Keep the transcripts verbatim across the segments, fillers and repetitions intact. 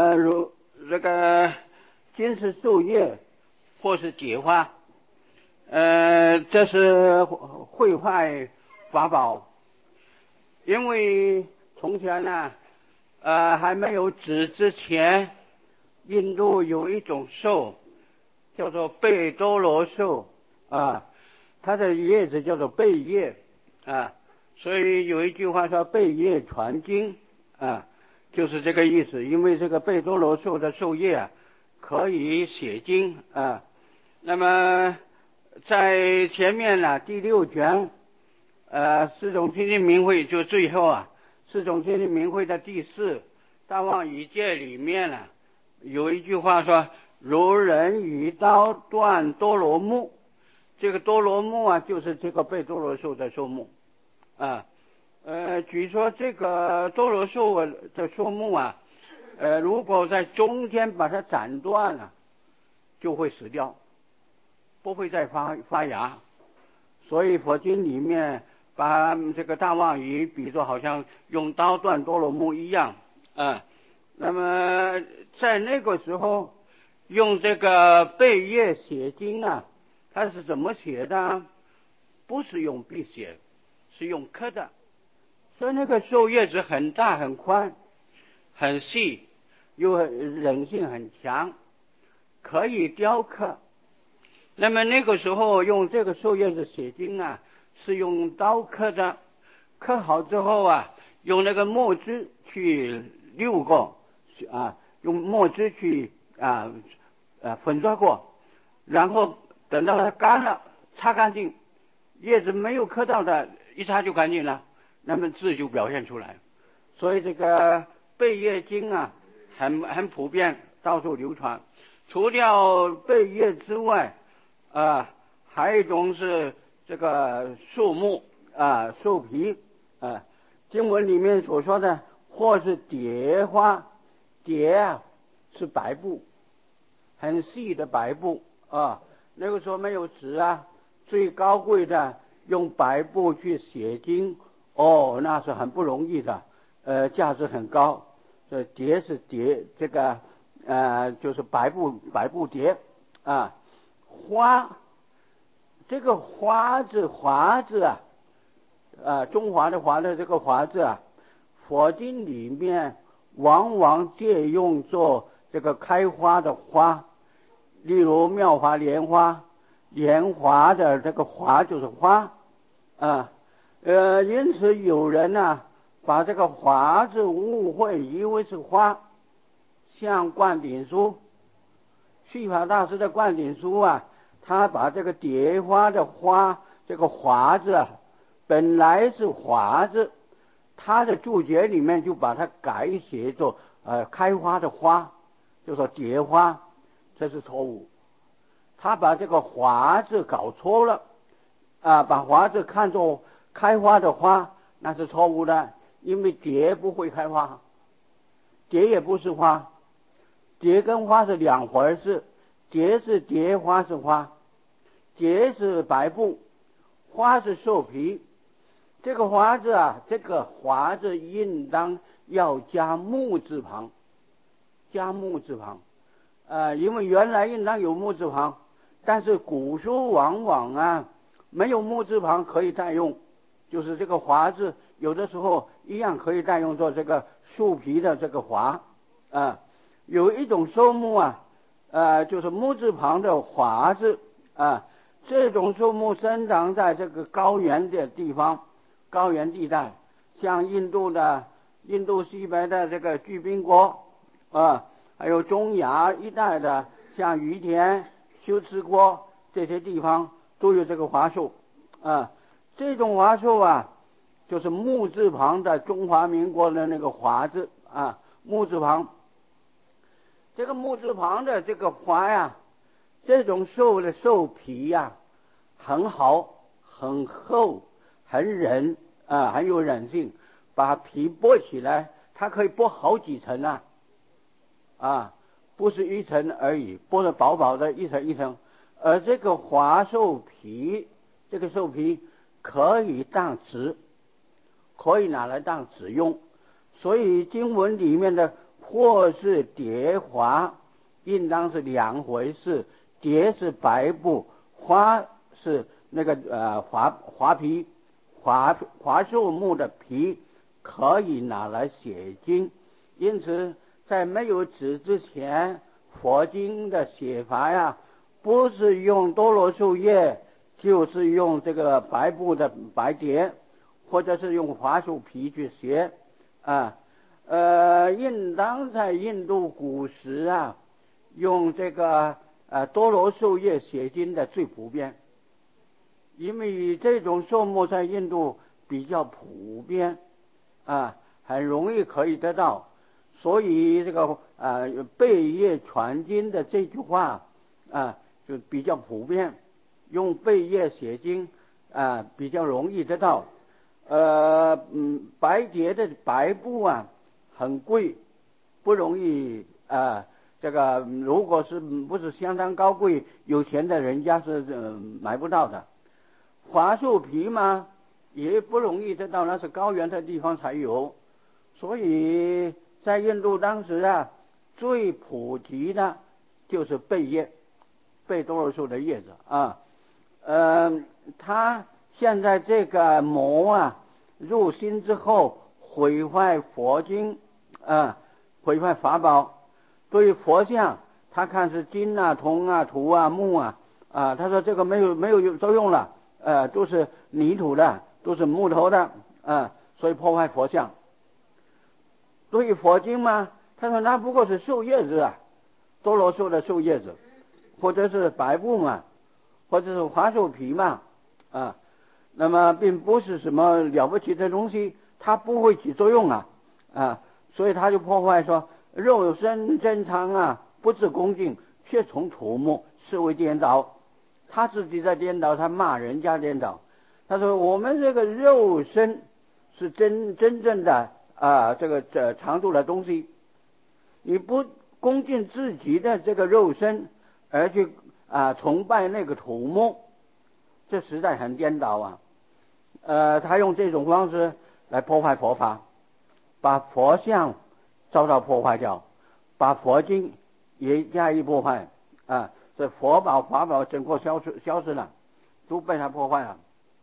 呃，如这个金丝树叶或是解花，呃，这是绘画法宝。因为从前呢，呃，还没有纸之前，印度有一种树叫做贝多罗树啊，它的叶子叫做贝叶啊，所以有一句话说贝叶传经啊，就是这个意思。因为这个贝多罗树的树叶啊，可以写经啊。那么在前面呢，第六卷，呃，四种天地明会就最后啊，四种天地明会的第四大妄语戒里面呢、啊，有一句话说：如人与刀断多罗木。这个多罗木啊，就是这个贝多罗树的树木啊。呃，据说这个多罗树的树木啊，呃，如果在中间把它斩断了，就会死掉，不会再发发芽。所以佛经里面把这个大妄语比作好像用刀断多罗木一样啊。那么在那个时候用这个贝叶写经啊，它是怎么写的？不是用笔写，是用刻的。所以那个树叶子很大很宽很细，又韧性很强，可以雕刻。那么那个时候用这个树叶子写经啊，是用刀刻的，刻好之后啊，用那个墨汁去溜过啊，用墨汁去啊啊粉刷过，然后等到它干了，擦干净，叶子没有刻到的，一擦就干净了，那么字就表现出来。所以这个贝叶经啊，很很普遍，到处流传。除掉贝叶之外啊，还有一种是这个树木啊，树皮啊。经文里面所说的，或是蝶花，蝶啊是白布，很细的白布啊。那个时候没有纸啊，最高贵的用白布去写经，哦，那是很不容易的，呃，价值很高。这蝶是蝶，这个呃就是白布白布蝶啊。花，这个花字华字啊，啊中华的华的这个华字啊，佛经里面往往借用作这个开花的花，例如妙华莲花，莲华的这个华就是花啊。呃，因此有人呢、啊、把这个华字误会以为是花，像灌顶书，续法大师的灌顶书啊，他把这个蝶花的花这个华字啊，本来是华字，他的注解里面就把它改写作呃开花的花，就说蝶花，这是错误。他把这个华字搞错了啊，把华字看作开花的花，那是错误的。因为蝶不会开花，蝶也不是花，蝶跟花是两回事。蝶是蝶，花是花，蝶是白布，花是兽皮。这个华字啊，这个华字应当要加木字旁，加木字旁，呃，因为原来应当有木字旁，但是古书往往啊没有木字旁可以代用，就是这个华字有的时候一样可以代用作这个树皮的这个华啊。有一种树木啊，呃，就是木字旁的华字啊，这种树木生长在这个高原的地方。高原地带，像印度的印度西北的这个巨宾国啊，还有中亚一带的像于田、修持国这些地方都有这个华树啊。这种华树啊，就是木字旁的中华民国的那个华字啊，木字旁。这个木字旁的这个华呀，这种树的树皮呀，很好，很厚。很韧啊，很有韧性，把皮剥起来，它可以剥好几层啊，啊，不是一层而已，剥得薄薄的一层一层。而这个华树皮，这个树皮可以当纸，可以拿来当纸用。所以经文里面的或是蝶花，应当是两回事。蝶是白布，花是那个呃华华皮华华树木的皮，可以拿来写经。因此在没有纸之前，佛经的写法呀，不是用多罗树叶，就是用这个白布的白蝶，或者是用华树皮去写啊。呃，应当在印度古时啊，用这个呃多罗树叶写经的最普遍，因为这种树木在印度比较普遍啊，很容易可以得到，所以这个呃贝叶传经的这句话啊就比较普遍，用贝叶写经啊比较容易得到。呃嗯，白蝶的白布啊很贵，不容易啊。这个如果是不是相当高贵，有钱的人家是、呃、买不到的。华树皮嘛，也不容易得到，那是高原的地方才有。所以在印度当时啊，最普及的就是贝叶，贝多罗树的叶子啊。呃，它现在这个魔啊入心之后，毁坏佛经啊，毁坏法宝。对于佛像，他看是金啊、铜啊、土啊、木啊啊，他说这个没有没有作用了，呃，都是泥土的，都是木头的啊，所以破坏佛像。对于佛经嘛，他说那不过是树叶子啊，多罗树的树叶子，或者是白布嘛，或者是华树皮嘛啊，那么并不是什么了不起的东西，它不会起作用啊啊，所以他就破坏说肉身珍藏啊，不自恭敬，却从土木，是为颠倒。他自己在颠倒，他骂人家颠倒。他说我们这个肉身是真真正的啊，这个这常住的东西，你不恭敬自己的这个肉身，而去啊崇拜那个土木，这实在很颠倒啊。呃，他用这种方式来破坏佛法，把佛像遭到破坏掉，把佛经也加以破坏啊，这佛宝法宝整个消失消失了，都被他破坏了。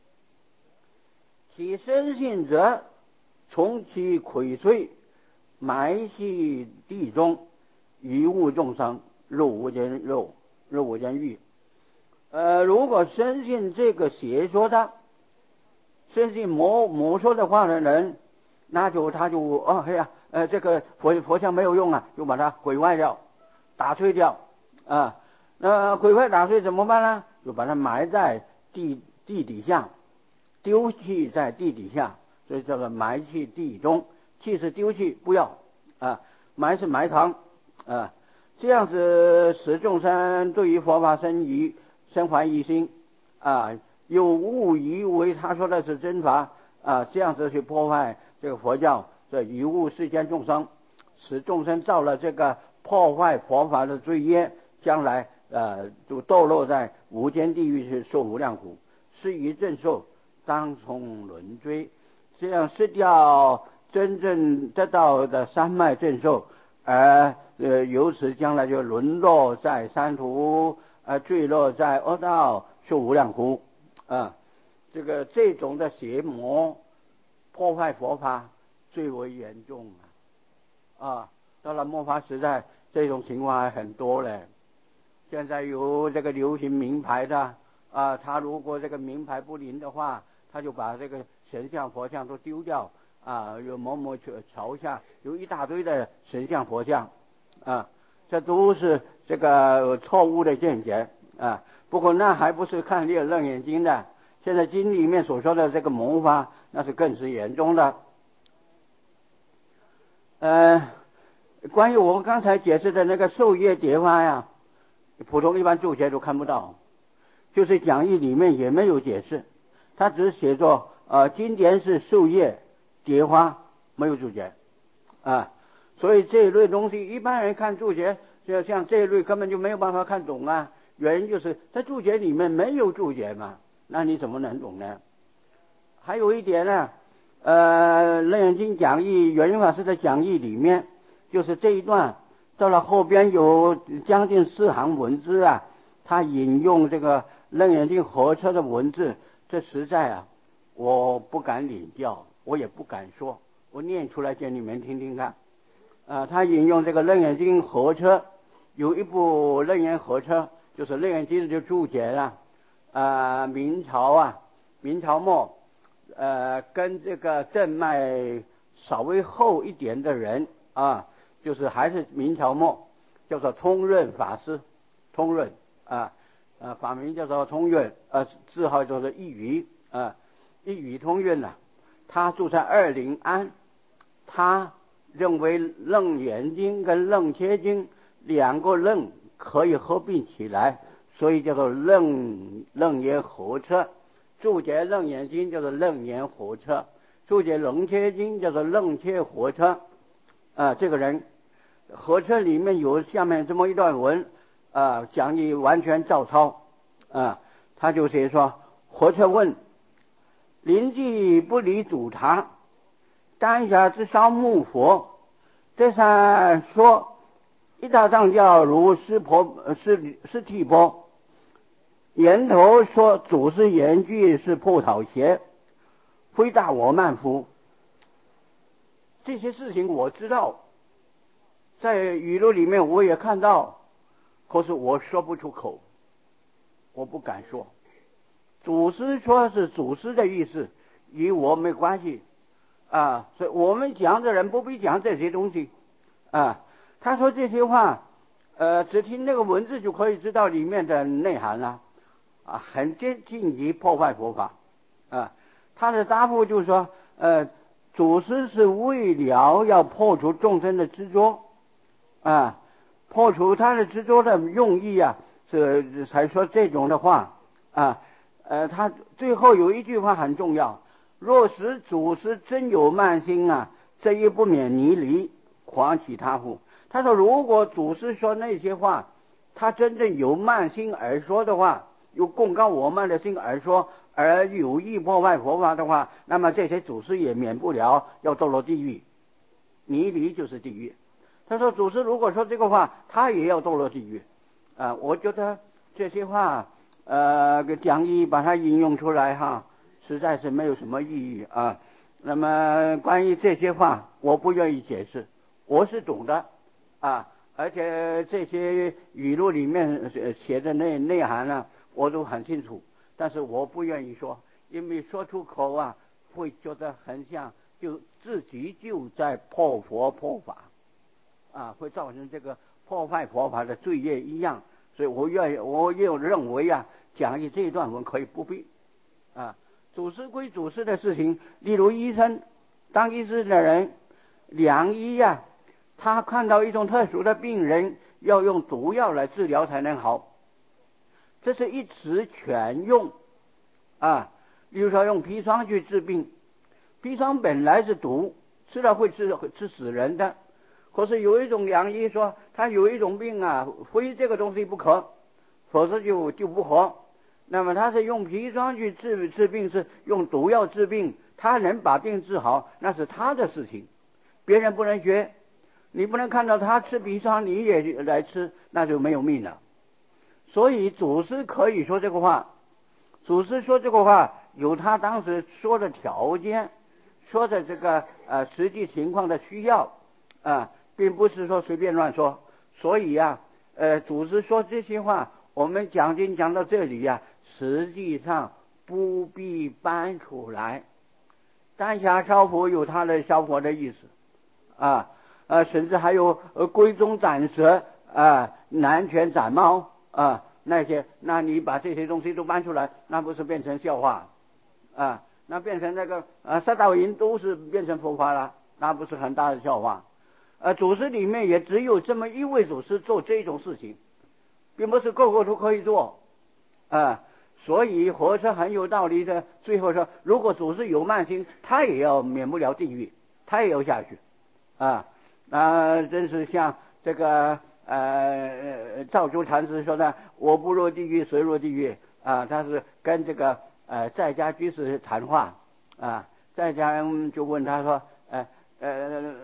其深信者，从其溃碎，埋系地中，于物众生，入无间肉，入无间狱。呃，如果深信这个邪说的，深信魔魔说的话的人，那就他就哦嘿呀，呃，这个佛佛像没有用啊，就把它毁坏掉，打碎掉啊。那毁坏打碎怎么办呢？就把它埋在地地底下，丢弃在地底下，所以叫做埋弃地中。弃是丢弃，不要啊；埋是埋藏啊。这样子使众生对于佛法生疑、生怀疑心啊，又误以为他说的是真法啊，这样子去破坏这个佛教，这贻误世间众生，使众生造了这个破坏佛法的罪业，将来呃就堕落在无间地狱去受无量苦，是以正受，当从轮追，这样失掉真正得到的三脉正受，而呃由此将来就沦落在三途，呃坠落在恶道，受无量苦啊。这个这种的邪魔破坏佛法最为严重啊！啊，到了末法时代，这种情况还很多嘞。现在有这个流行名牌的啊，他如果这个名牌不灵的话，他就把这个神像佛像都丢掉啊，有某某桥下有一大堆的神像佛像啊，这都是这个错误的见解啊。不过那还不是看这个楞严经的，现在经里面所说的这个魔法，那是更是严重的。呃，关于我们刚才解释的那个授业蝶花呀，普通一般注解都看不到，就是讲义里面也没有解释，他只是写作呃经典是授业蝶花，没有注解啊。所以这一类东西一般人看注解，就像这一类根本就没有办法看懂啊。原因就是在注解里面没有注解嘛，那你怎么能懂呢？还有一点呢，呃，楞严经讲义，圆云法师的讲义里面就是这一段到了后边有将近四行文字啊，他引用这个楞严经合车的文字，这实在啊我不敢领教，我也不敢说，我念出来给你们听听看。啊，他引用这个楞严经合车，有一部楞严合车，就是楞严经的注解了。啊，明朝啊，明朝末，呃，跟这个正脉稍微厚一点的人啊，就是还是明朝末，叫做通润法师，通润啊，呃，法名叫做通润，呃，字号叫做一语啊，一语通润呐、啊，他住在二临安，他认为楞严经跟楞伽经两个楞可以合并起来，所以叫做楞楞严合车。注解楞严经叫做楞严合车，注解楞伽经叫做楞伽合车。啊，这个人合车里面有下面这么一段文啊，讲义完全照抄啊。他就写说：合车问，临济不离主堂，当下之烧木佛。这上说一大藏教如湿婆湿湿剃婆，言头说祖师言句是破讨邪，非大我慢夫。这些事情我知道，在语录里面我也看到，可是我说不出口，我不敢说。祖师说是祖师的意思，与我没关系啊，所以我们讲的人不必讲这些东西啊。他说这些话，呃，只听那个文字就可以知道里面的内涵了啊，很接近于破坏佛法啊。他的答复就是说，呃，祖师是为了要破除众生的执着啊，破除他的执着的用意啊，这才说这种的话啊。呃，他最后有一句话很重要：若使祖师真有慢心啊，这一不免泥离，狂起他乎？他说，如果祖师说那些话，他真正有慢心而说的话，有共高我慢的心而说，而有意破坏佛法的话，那么这些祖师也免不了要堕落地狱。泥离就是地狱。他说，祖师如果说这个话，他也要堕落地狱啊。我觉得这些话。呃，个讲义把它引用出来哈，实在是没有什么意义啊。那么关于这些话，我不愿意解释，我是懂的啊，而且这些语录里面写的内内涵呢，我都很清楚，但是我不愿意说，因为说出口啊，会觉得很像就自己就在破佛破法啊，会造成这个破坏佛法的罪业一样。所以我愿意，我又认为啊，讲义这一段文可以不必啊。祖师归祖师的事情，例如医生，当医师的人良医呀、啊，他看到一种特殊的病人，要用毒药来治疗才能好，这是一词全用啊。例如说用砒霜去治病，砒霜本来是毒，吃了会治治死人的。可是有一种良医说，他有一种病啊，非这个东西不可，否则就就不活。那么他是用砒霜去治治病，是用毒药治病，他能把病治好，那是他的事情，别人不能学。你不能看到他吃砒霜，你也来吃，那就没有命了。所以祖师可以说这个话，祖师说这个话有他当时说的条件，说的这个呃实际情况的需要啊。并不是说随便乱说，所以呀、啊，呃，祖师说这些话，我们讲经讲到这里呀、啊，实际上不必搬出来。丹霞烧佛有他的烧佛的意思，啊，呃，甚至还有呃龟中斩蛇啊、南拳斩猫啊那些，那你把这些东西都搬出来，那不是变成笑话啊？那变成那个呃三道营都是变成佛法了，那不是很大的笑话？呃，祖师里面也只有这么一位祖师做这种事情，并不是个个都可以做啊。所以活着很有道理的。最后说，如果祖师有慢心，他也要免不了地狱，他也要下去啊。啊，真是像这个呃赵州禅师说的：“我不入地狱，谁入地狱？”啊，他是跟这个呃在家居士谈话啊，在家就问他说：“呃呃。”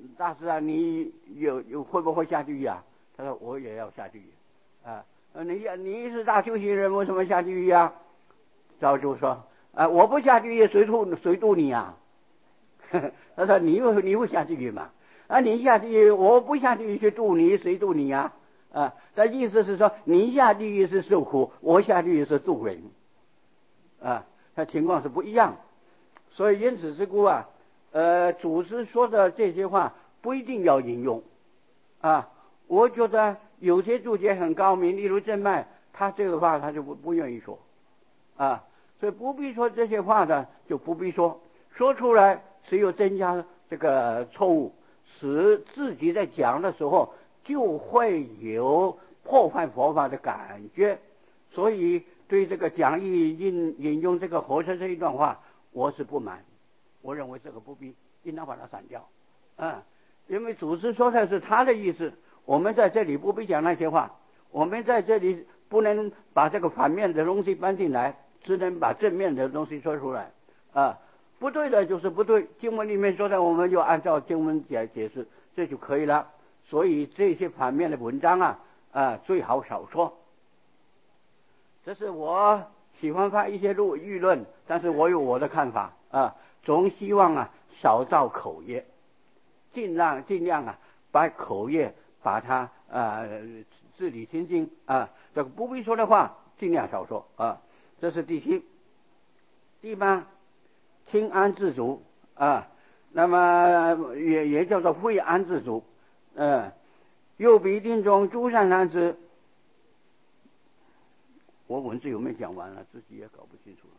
大师啊，你有有会不会下地狱啊？他说我也要下地狱啊。你你是大修行人，为什么下地狱啊？照就说啊，我不下地狱谁渡谁渡你啊？他说你会你会下地狱吗？啊，你下地狱，我不下地狱去渡你，谁渡你啊？啊，他意思是说，你下地狱是受苦，我下地狱是渡人，啊，他情况是不一样。所以因此之故啊，呃，祖师说的这些话不一定要引用啊。我觉得有些注解很高明，例如正脉，他这个话他就不不愿意说啊，所以不必说这些话的就不必说，说出来只有增加这个错误，使自己在讲的时候就会有破坏佛法的感觉。所以对这个讲义引引用这个活着这一段话，我是不满，我认为这个不必，应当把它删掉啊，因为祖师说的是他的意思，我们在这里不必讲那些话，我们在这里不能把这个反面的东西搬进来，只能把正面的东西说出来啊。不对的就是不对，经文里面说的我们就按照经文解解释，这就可以了。所以这些反面的文章啊啊最好少说。这是我喜欢发一些论议论，但是我有我的看法啊，总希望啊少造口业，尽量尽量啊把口业把它呃治理清净啊，这个不必说的话尽量少说啊。这是第七。第八，清安自足啊，那么也也叫做惠安自足，呃，又比定中诸善男子。我文字有没有讲完了，自己也搞不清楚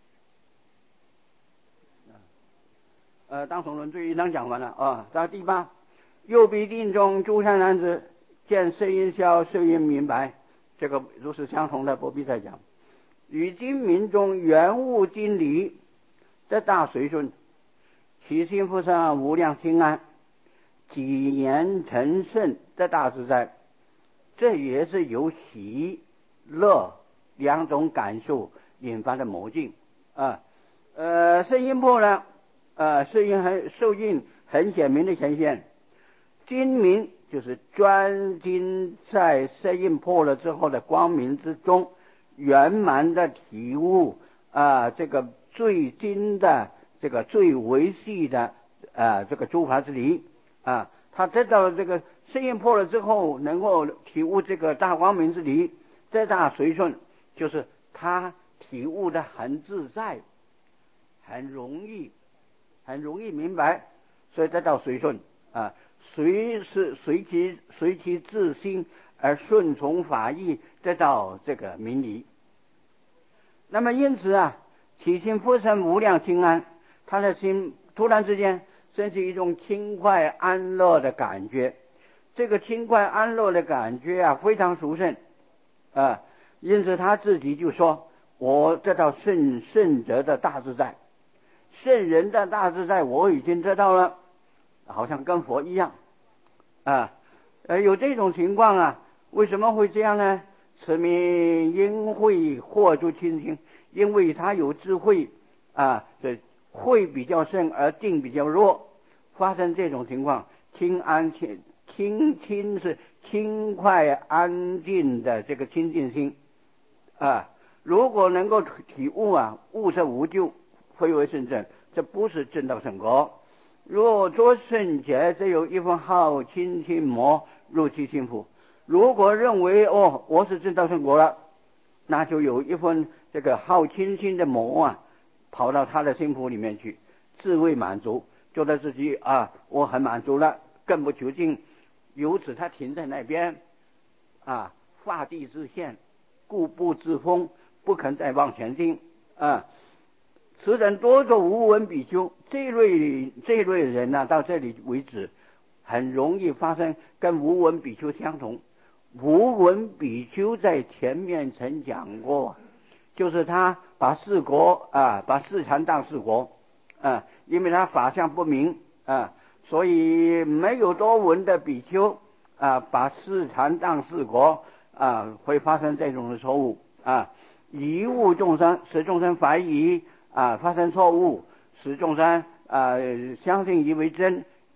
了。呃，当从论罪应当讲完了啊。到第八，又比定中诸善男子，见色音消，色音明白，这个如是相同的，不必再讲。与经民中原物经理得大随顺，其心复上无量清安，几言成圣得大自在。这也是由喜乐两种感受引发的魔境啊。呃，声音破呢，呃，声音很受印很显明的呈现。精明就是专精在声音破了之后的光明之中，圆满的体悟啊，这个最精的这个最维系的啊这个诸法之理啊，他得到这个声音破了之后，能够体悟这个大光明之理，得大随顺。就是他体悟的很自在，很容易，很容易明白，所以得到随顺啊，随是随其随其自心而顺从法义，得到这个明理。那么因此啊，其心复生无量清安，他的心突然之间升起一种轻快安乐的感觉，这个轻快安乐的感觉啊，非常殊胜啊。因此他自己就说，我得到圣圣者的大自在，圣人的大自在我已经得到了，好像跟佛一样啊。呃，有这种情况啊，为什么会这样呢？此名因慧获诸清净，因为他有智慧啊，这慧比较深而定比较弱，发生这种情况，清安清清清是轻快安静的这个清净心啊。如果能够体悟啊，悟则无咎，非为圣正，这不是正道圣果。若作圣者，则有一份好清清魔入其心腹。如果认为哦，我是正道圣果了，那就有一份这个好清清的魔啊，跑到他的心腹里面去，自为满足，觉得自己啊，我很满足了，更不求进。由此他停在那边啊，画地自限，固步自封，不肯再往前进啊。此等多个无闻比丘，这类这类人呢、啊，到这里为止，很容易发生跟无闻比丘相同。无闻比丘在前面曾讲过，就是他把四国啊，把四禅当四国啊，因为他法相不明啊，所以没有多闻的比丘啊，把四禅当四国啊，会发生这种的错误啊，贻误众生，使众生怀疑啊，发生错误，使众生啊相信以为真，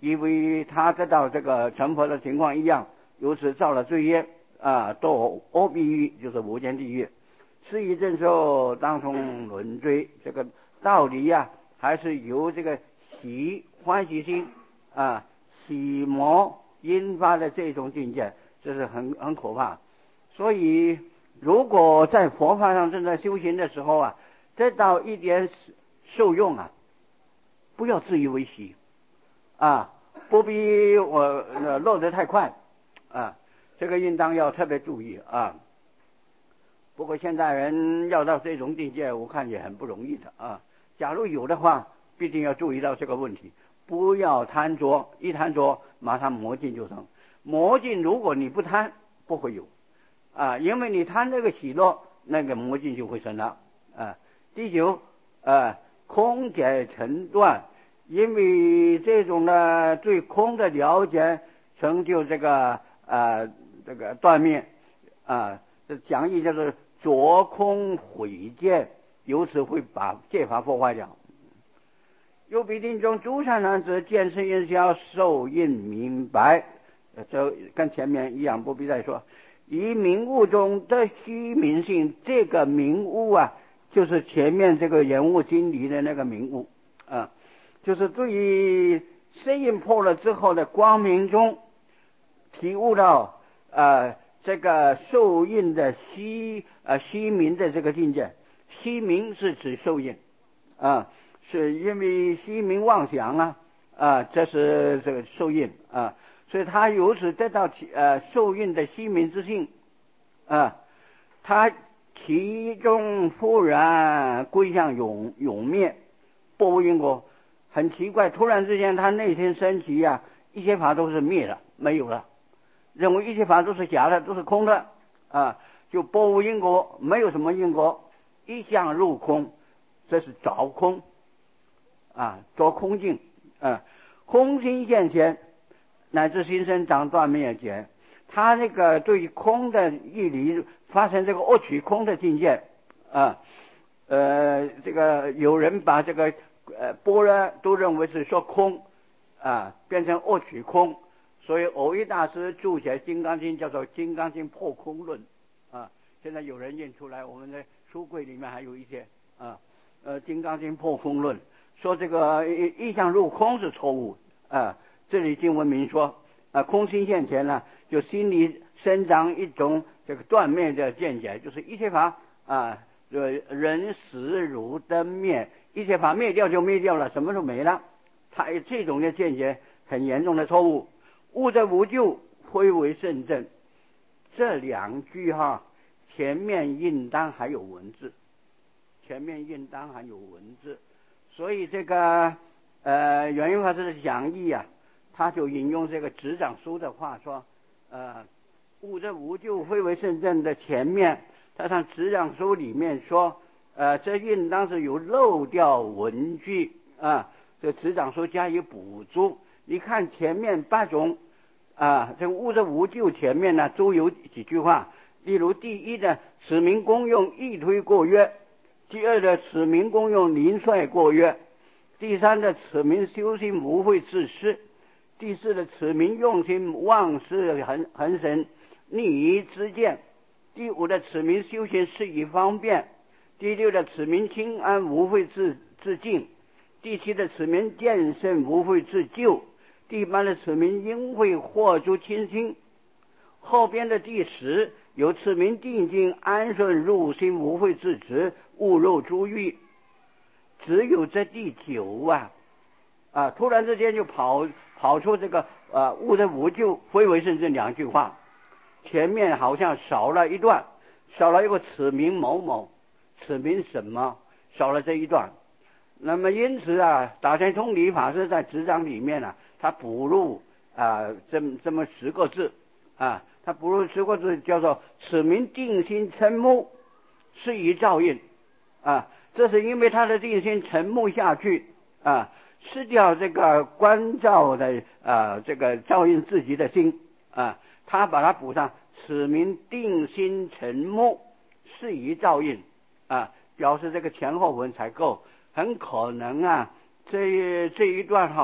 因为他得到这个成佛的情况一样，由此造了罪业啊，堕阿鼻狱，就是无间地狱。是以正受当从轮追，这个道理呀、啊，还是由这个喜欢喜心啊，喜魔引发的这种境界，这是很很可怕。所以如果在佛法上正在修行的时候啊，得到一点受用啊，不要自以为喜啊，不必我呃落得太快啊，这个应当要特别注意啊。不过现在人要到这种境界，我看也很不容易的啊。假如有的话，必定要注意到这个问题，不要贪着，一贪着马上魔境就生。魔境如果你不贪，不会有啊，因为你贪这个喜乐，那个魔境就会生了啊。第九，啊，空解成断，因为这种呢对空的了解，成就这个啊这个断灭啊。这讲义就是着空毁戒，由此会把戒法破坏掉。又必定中诸善男子见是因消受印明白，这跟前面一样，不必再说。以明悟中的虚明性，这个明悟啊，就是前面这个人物经理的那个明悟啊，就是对于色印破了之后的光明中，体悟到呃这个受印的虚呃虚明的这个境界。虚明是指受印啊，是因为虚明妄想啊啊，这是这个受印啊，所以他由此得到呃受印的虚明之性啊，他其中忽然归向永永灭，不无因果。很奇怪，突然之间他内心升起啊，一切法都是灭了，没有了，认为一切法都是假的，都是空的啊，就不无因果，没有什么因果，一向入空，这是着空啊，着空境啊，空心现前，乃至心生长断灭解。他那个对空的义理发生这个恶取空的境界啊，呃，这个有人把这个呃般若都认为是说空啊，变成恶取空，所以偶一大师注解《金刚经》叫做《金刚经破空论》啊，现在有人印出来，我们的书柜里面还有一些啊，呃，《金刚经破空论》说这个意象入空是错误啊，这里经文明说啊，空心现前呢，就心里生长一种这个断灭的见解，就是一切法啊，人死如灯灭，一切法灭掉就灭掉了，什么都没了。他这种的见解很严重的错误。悟则无咎，非为圣正。这两句哈，前面应当还有文字，前面应当还有文字，所以这个呃圆圆法师的讲义啊，他就引用这个执掌书的话说，呃，悟则无咎，非为圣正的前面，他上执掌书里面说，呃，这应当是有漏掉文句啊，这执掌书加以补足。你看前面八种啊，这个悟则无咎前面呢都有几句话，例如第一的此名功用一推过约，第二的此名功用零率过约，第三的此名修心无会自失，第四的此名用心忘失恒恒神逆于之见，第五的此名修行是以方便，第六的此名清安无会自自净，第七的此名见胜无会自救，第八的此名应会获诸清心，后边的第十有此名定静安顺入心无会自持误入诸欲，只有这第九啊啊，突然之间就跑跑出这个啊悟则无咎，非为圣正两句话，前面好像少了一段，少了一个此名某某，此名什么，少了这一段。那么因此啊，打开通理法师在执掌里面啊，他补入啊这么这么十个字啊，他补入十个字叫做此名定心沉目，是以照应啊，这是因为他的定心沉目下去啊，失掉这个关照的啊这个照应自己的心啊，他把它补上此名定心沉目，是以照应啊，表示这个前后文才够。很可能啊，这这一段哈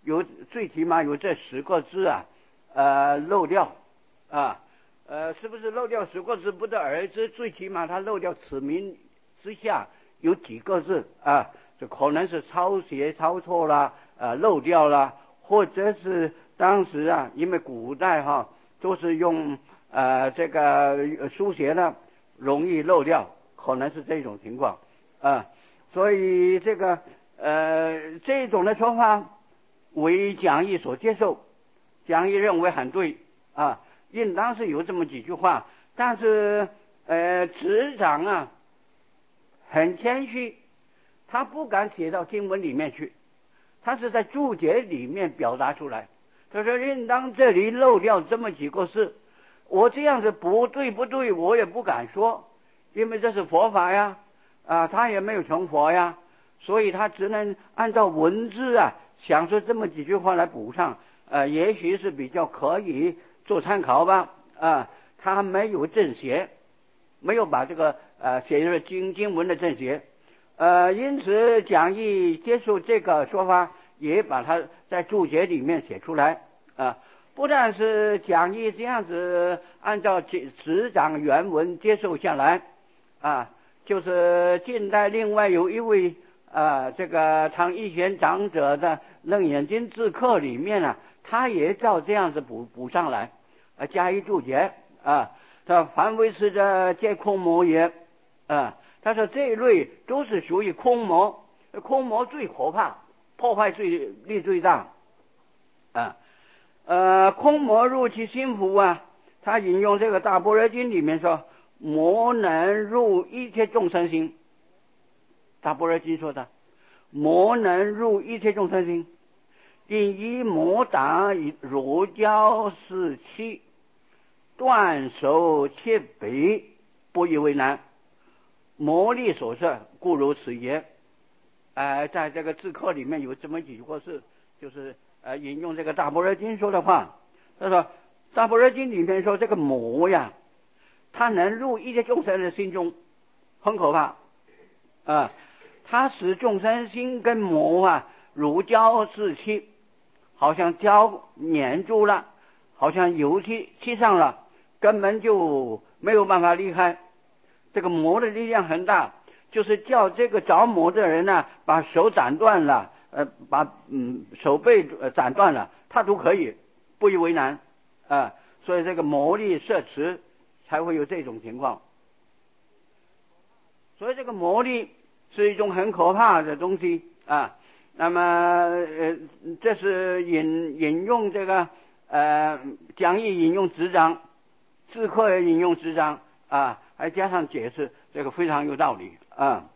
有最起码有这十个字啊，呃，漏掉啊，呃，是不是漏掉十个字不得而知？最起码他漏掉此名之下有几个字啊？这可能是抄写抄错了，呃，漏掉了，或者是当时啊，因为古代哈、啊、都是用呃这个书写的，容易漏掉，可能是这种情况啊。所以这个呃这种的说法为讲义所接受，讲义认为很对啊，应当是有这么几句话，但是呃执掌啊很谦虚。他不敢写到经文里面去，他是在注解里面表达出来。他说应当这里漏掉这么几个字，我这样子不对不对，我也不敢说，因为这是佛法呀，啊，他也没有成佛呀，所以他只能按照文字啊，想出这么几句话来补上，呃，也许是比较可以做参考吧，啊，他没有正邪，没有把这个呃写入经经文的正邪。呃，因此讲义接受这个说法，也把它在注解里面写出来啊。不但是讲义这样子按照执掌原文接受下来啊，就是近代另外有一位啊，这个唐义贤长者的《楞严经字刻》里面啊，他也照这样子补补上来，啊，加以注解啊。他凡为此者，皆空魔也啊。他说这一类都是属于空魔，空魔最可怕，破坏最力最大啊。呃，空魔入其心腹啊，他引用这个大般若经里面说，魔能入一切众生心。大般若经说的，魔能入一切众生心，因以魔打如胶似漆，断手切背，不以为难。魔力所摄，故如此也。呃，在这个字刻里面有这么几个字，就是呃引用这个大般若经说的话。他说大般若经里面说这个魔呀，它能入一切众生的心中，很可怕啊！它使众生心跟魔啊如胶似漆，好像胶粘住了，好像油漆漆上了，根本就没有办法离开。这个魔的力量很大，就是叫这个着魔的人呢、啊，把手斩断了，呃，把嗯手背呃斩断了，他都可以，不以为难啊。所以这个魔力摄持才会有这种情况。所以这个魔力是一种很可怕的东西啊。那么呃，这是引引用这个呃讲义引用执掌，字刻也引用执掌啊。还加上解释，这个非常有道理啊。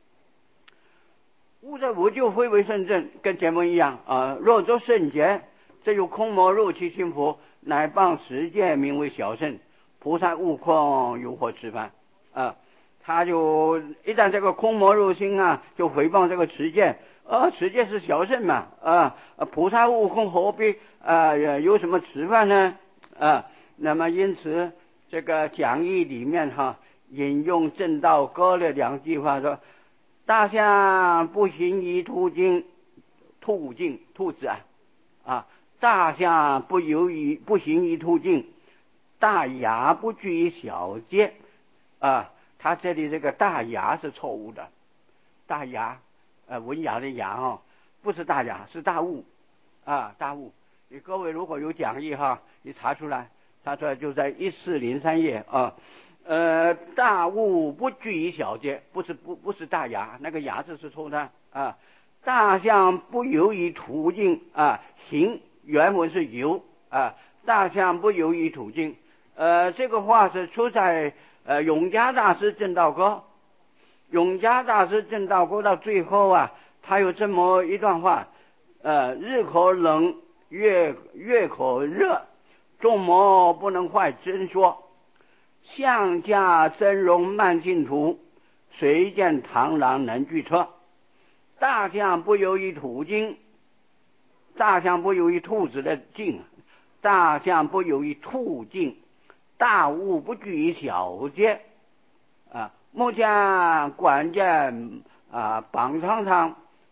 悟则无就非为圣正，跟前文一样啊。若作圣洁，这有空魔入其心腹，乃谤十戒，名为小圣。菩萨悟空如何吃饭啊？他就一旦这个空魔入心啊，就诽谤这个持戒啊，持戒是小圣嘛啊，菩萨悟空何必啊有什么吃饭呢啊？那么因此。这个讲义里面哈、啊，引用正道歌的两句话说：大象不行于途径，途径兔子啊啊，大象不游于不行于途径，大牙不拘于小节啊。他这里这个大牙是错误的，大牙呃文雅的雅哈，不是大雅，是大悟啊，大悟。你各位如果有讲义哈，你查出来。他说就在一四零三页啊，呃，大悟不拘于小节，不是不不是大牙，那个牙字是错的啊。大象不游于途径啊，行原文是游啊，大象不游于途径。呃，这个话是出在呃永嘉大师正道歌，永嘉大师正道歌到最后啊，他有这么一段话，呃，日可冷，月月可热。众魔不能坏真说，象驾真容慢净土，谁见螳螂能拒车？大象不游于途径，大象不游于兔子的径，大象不游于途径，大悟不拘于小节啊。目前关键啊，榜上上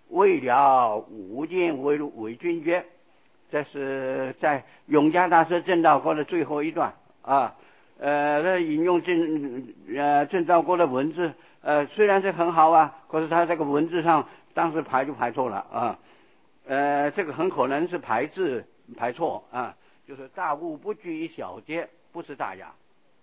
为了无尽为为君爵，这是在永嘉大师证道歌的最后一段啊。呃，那引用证呃证道歌的文字，呃，虽然是很好啊，可是他这个文字上当时排就排错了啊。呃，这个很可能是排字排错啊，就是大悟不拘于小节，不是大雅。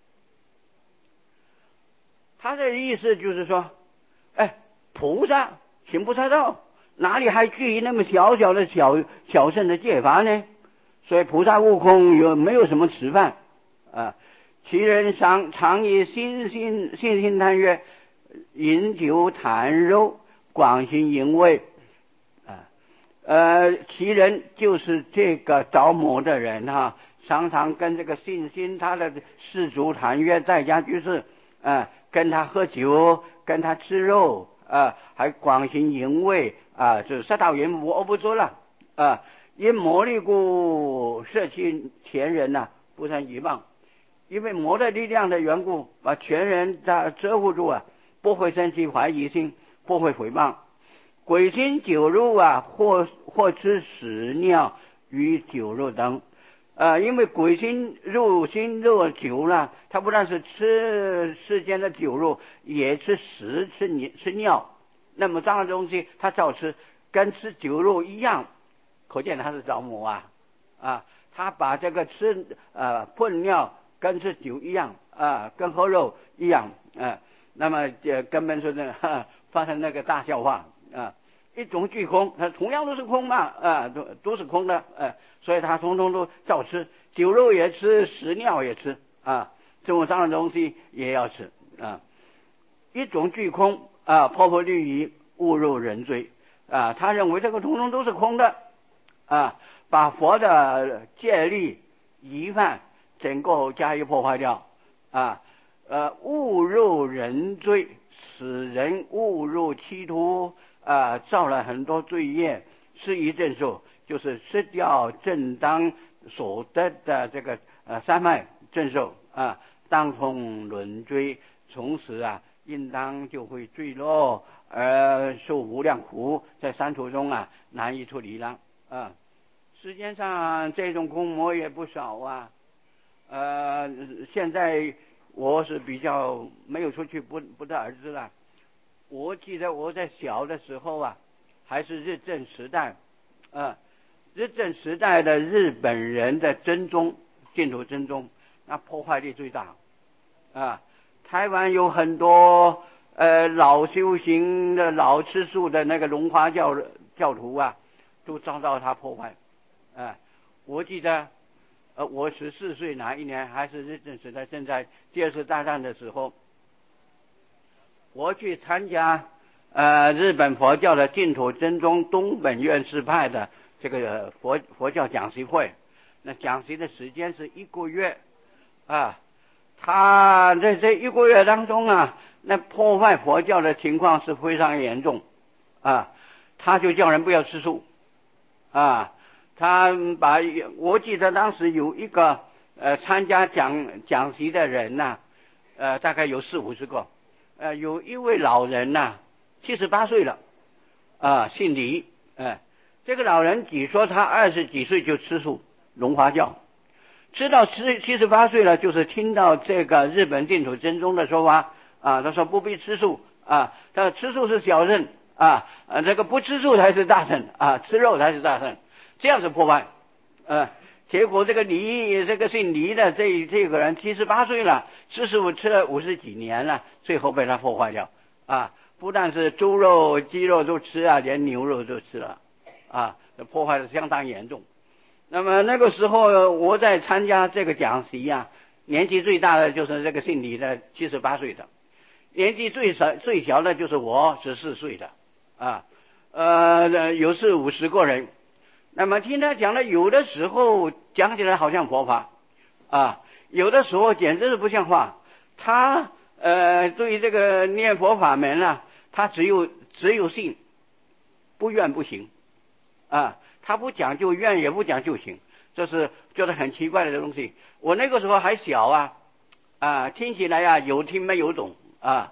他的意思就是说，哎，菩萨行菩萨道，哪里还拘于那么小小的小小圣的戒法呢？所以菩萨悟空有没有什么吃饭啊？其人常常以心心心心贪悦，饮酒谈肉，广行淫味啊。呃，其人就是这个着魔的人哈、啊，常常跟这个信心他的世俗谈悦在家居士啊，跟他喝酒，跟他吃肉啊，还广行淫味啊，就是杀盗淫魔，我不说了啊。因魔力故摄其前人呐、啊，不善遗忘。因为魔的力量的缘故，把全人他遮护住啊，不会生起怀疑心，不会诽谤。鬼心酒肉啊，或或吃屎尿与酒肉等，呃，因为鬼心肉心肉酒呢，他不但是吃世间的酒肉，也吃屎吃尿吃尿，那么脏的东西他照吃，跟吃酒肉一样，可见他是着魔啊啊，他把这个吃呃粪尿跟吃酒一样啊，跟喝肉一样啊，那么呃根本是那哈发生那个大笑话啊，一种俱空，它同样都是空嘛啊，都都是空的，呃，所以他通通都照吃，酒肉也吃，屎尿也吃啊，这种脏的东西也要吃啊，一种俱空啊，破破律仪，误入人罪啊，他认为这个通通都是空的啊，把佛的戒律仪范整个加以破坏掉啊，呃，误入人罪，使人误入歧途啊，造了很多罪业，失于正受，就是失掉正当所得的这个呃三脉正受啊，当从轮追，从此啊，应当就会坠落而受无量苦，在三途中啊难以出离了啊。世间上这种空魔也不少啊。呃，现在我是比较没有出去，不不得而知了。我记得我在小的时候啊，还是日治时代，呃，日治时代的日本人的真宗净土真宗，那破坏力最大啊。台湾有很多呃老修行的老吃素的那个龙华教教徒啊，都遭到他破坏啊。我记得。呃，我十四岁那一年还是日治时代，正在第二次大战的时候，我去参加呃日本佛教的净土真宗东本院士派的这个佛佛教讲习会，那讲习的时间是一个月啊，他在这一个月当中啊，那破坏佛教的情况是非常严重啊，他就叫人不要吃素啊。他把我记得当时有一个呃参加讲讲习的人呐、啊，呃大概有四五十个，呃有一位老人呐、啊，七十八岁了，啊姓李，呃这个老人据说他二十几岁就吃素龙华教，吃到七七十八岁了，就是听到这个日本净土真宗的说法啊，他说不必吃素啊，他说吃素是小圣啊，呃这个不吃素才是大圣啊，吃肉才是大圣。这样子破坏，呃，结果这个李，这个姓李的这这个人七十八岁了，吃素吃了五十几年了，最后被他破坏掉啊！不但是猪肉、鸡肉都吃啊，连牛肉都吃了啊，破坏的相当严重。那么那个时候我在参加这个讲习啊，年纪最大的就是这个姓李的七十八岁的，年纪最小最小的就是我十四岁的啊，呃，有四五十个人。那么听他讲的，有的时候讲起来好像佛法啊，有的时候简直是不像话。他呃对于这个念佛法门啊，他只有只有信，不愿不行啊，他不讲究愿，也不讲究行，这是觉得很奇怪的东西。我那个时候还小啊啊，听起来啊有听没有懂啊，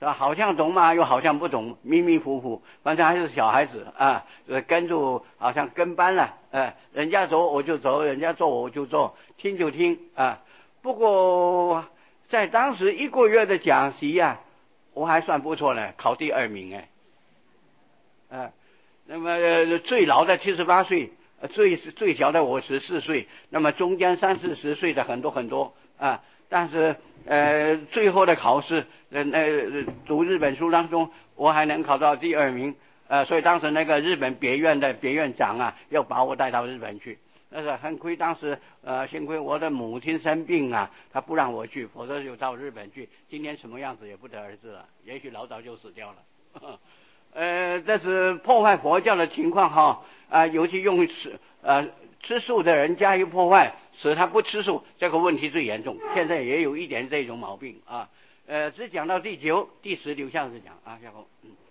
是吧？好像懂嘛，又好像不懂，迷迷糊糊，反正还是小孩子啊，跟住好像跟班了，呃，人家走我就走，人家做我就做，听就听啊。不过在当时一个月的讲习呀、啊，我还算不错呢，考第二名哎，啊，那么、呃、最老的七十八岁，最最小的我十四岁，那么中间三四十岁的很多很多啊。但是呃，最后的考试，呃呃，读日本书当中，我还能考到第二名，呃，所以当时那个日本别院的别院长啊，要把我带到日本去。但是很亏当时，呃，幸亏我的母亲生病啊，他不让我去，否则就到日本去，今天什么样子也不得而知了，也许老早就死掉了。呵呵呃，这是破坏佛教的情况哈，啊、呃，尤其用吃呃吃素的人加以破坏，使他不吃素，这个问题最严重。现在也有一点这种毛病啊，呃，只讲到第九、第十留下次讲啊，下后嗯。